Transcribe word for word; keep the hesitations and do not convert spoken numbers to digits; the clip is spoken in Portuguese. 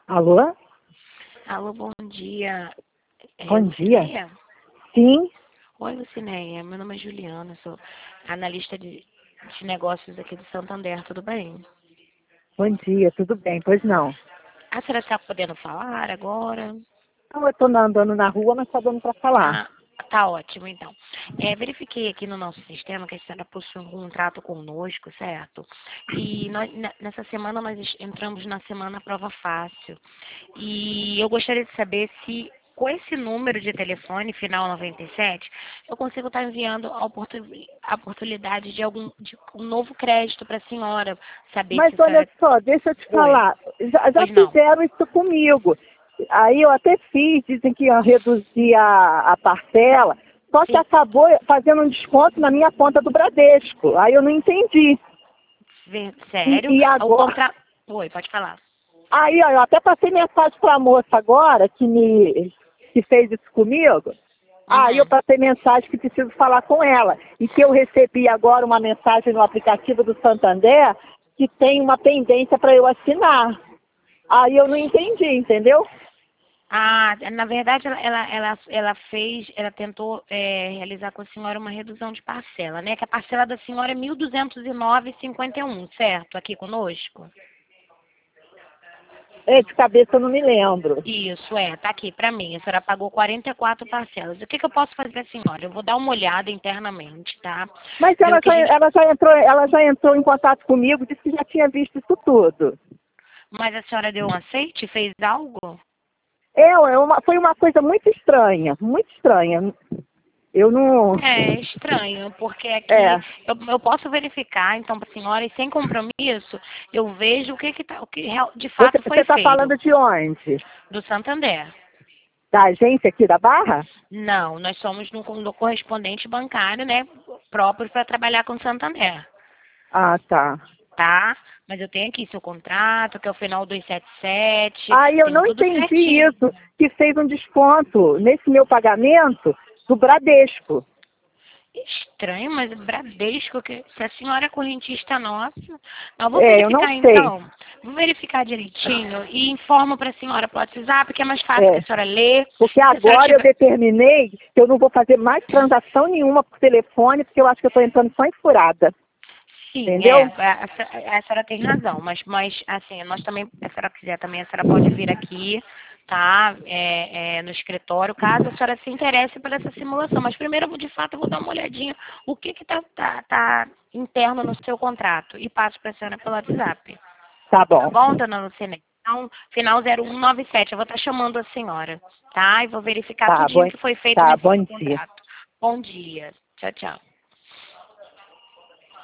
Alô? Alô, bom dia. É Bom dia. Lucinéia? Sim. Oi, Lucinéia. Meu nome é Juliana, sou analista de, de negócios aqui do Santander, tudo bem? Bom dia, tudo bem? Pois não. A senhora está podendo falar agora? Não, eu estou andando na rua, mas está dando para falar. Ah, tá ótimo, então. É, verifiquei aqui no nosso sistema que a senhora possui um contrato conosco, certo? E nós, ne- nessa semana nós es- entramos na semana Prova Fácil. E eu gostaria de saber se, com esse número de telefone, final noventa e sete, eu consigo estar enviando a oportu- a oportunidade de algum de um novo crédito para a senhora, saber Mas se a olha senhora... só, deixa eu te Oi, falar. Já, já pois não. fizeram isso comigo. Aí eu até fiz, dizem que ia reduzir a, a parcela, só que Sim, acabou fazendo um desconto na minha conta do Bradesco. Aí eu não entendi. ver- E, sério? e O agora. contrato... Oi, pode falar. Aí, ó, eu até passei mensagem para a moça agora que me que fez isso comigo. Aí eu Uhum. passei mensagem que preciso falar com ela. E que eu recebi agora uma mensagem no aplicativo do Santander que tem uma pendência para eu assinar. Aí eu não entendi, entendeu? Ah, na verdade, ela, ela, ela, ela fez, ela tentou é, realizar com a senhora uma redução de parcela, né? Que a parcela da senhora é mil duzentos e nove vírgula cinquenta e um, certo? Aqui conosco? É, de cabeça eu não me lembro. Isso, é, tá aqui pra mim. A senhora pagou quarenta e quatro parcelas. O que, que eu posso fazer pra senhora? Eu vou dar uma olhada internamente, tá? Mas Ver o ela que a já, gente... ela já entrou, ela já entrou em contato comigo, disse que já tinha visto isso tudo. Mas a senhora deu um aceite? Fez algo? É, é uma, foi uma coisa muito estranha, muito estranha. Eu não. É estranho, porque aqui É. eu, eu posso verificar, então, para a senhora, e sem compromisso, eu vejo o que, que, tá, o que real- de Você fato foi está feito falando de onde? do Santander. Da agência aqui da Barra? Não, nós somos no, no correspondente bancário, né, próprio para trabalhar com Santander, Ah, tá. tá? Mas eu tenho aqui seu contrato, que é o final dois sete sete, Aí eu tenho não tudo entendi certinho. isso, que fez um desconto nesse meu pagamento do Bradesco. Estranho, mas Bradesco, que se a senhora é correntista nossa, eu vou É, eu não verificar sei. então, vou verificar direitinho e informo para a senhora pelo WhatsApp, que é mais fácil que É, a senhora lê. porque Se a senhora agora eu tiver... determinei que eu não vou fazer mais transação nenhuma por telefone, porque eu acho que eu estou entrando só em furada. Sim, é, Entendeu? a, a, a senhora tem razão, mas, mas assim, nós também, se a senhora quiser também, a senhora pode vir aqui, tá, é, é, no escritório, caso a senhora se interesse por essa simulação. Mas primeiro, eu vou, de fato, eu vou dar uma olhadinha o que que tá, tá, tá interno no seu contrato e passo para a senhora pelo WhatsApp. Tá Tá bom. bom, dona Lucinete? Então, final zero um nove sete, eu vou estar chamando a senhora, tá? E vou verificar Tá, tudinho bom, que foi feito tá, nesse bom seu dia. contrato. Bom dia. Tchau, tchau.